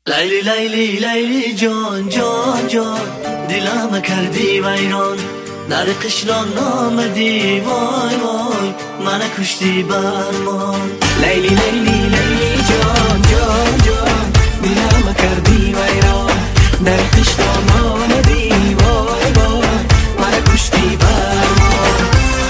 لیلی لیلی لیلی جان جان جان دلم کردی ویران در قشلان آمدی وای وای من کشتی برمان. لیلی لیلی لیلی جان جان جان دلم کردی ویران در قشلان آمدی وای وای من کشتی برمان.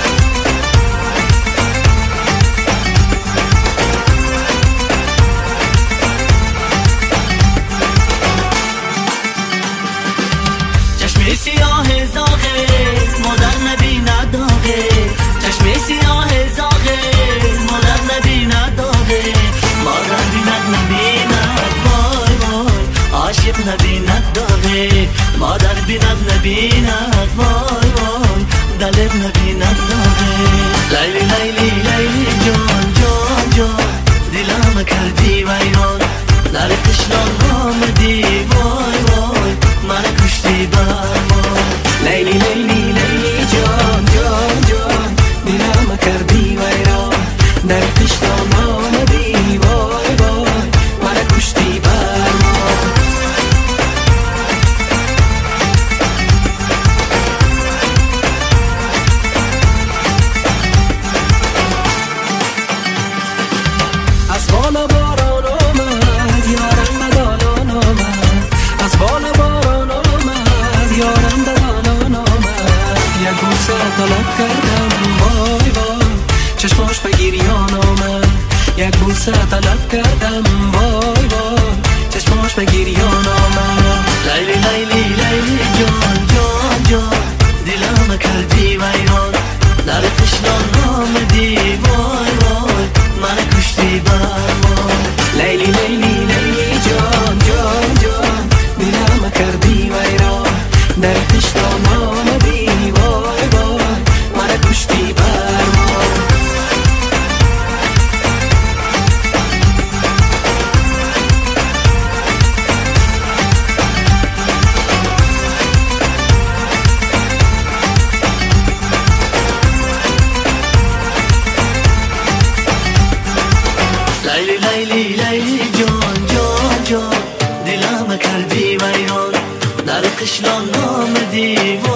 چشم سیاه زاغه مادر نبیند داغه، چشم سیاه زاغه مادر نبیند داغه، مادر بیند نبیند وای وای عاشق نبیند داغه، مادر بیند نبیند وای وای دلت نبیند داغه. لیلی لیلی لیلی جان جان جان دلم کردی ویران در قشلان آمدی وای وای من کشتی برمان. لیلی لیلی لیلی جان جان جان دلم کردی ویران در قشلان آمدی وای وای من کشتی برمان. از بالا باران آمد یارم بدالان آمد، از بالا باران آمد یارم بدالان آمد. یک بوسه طلب کردم وای وای چشماش به گریان آمد، یک بوسه طلب کردم وای وای چشماش به گریان آمد. لیلی لیلی لیلی جان جان جان دلم کردی ویران در قشلان آمدی وای وای من کشتی برمان. لیلی لیلی لیلی جان جان جان دلم کردی ویران در قشلان آمدی وای وای من کشتی برمان. لیلی لیلی لیلی جان جان جان دلم کردی ویران در قشلان آمدی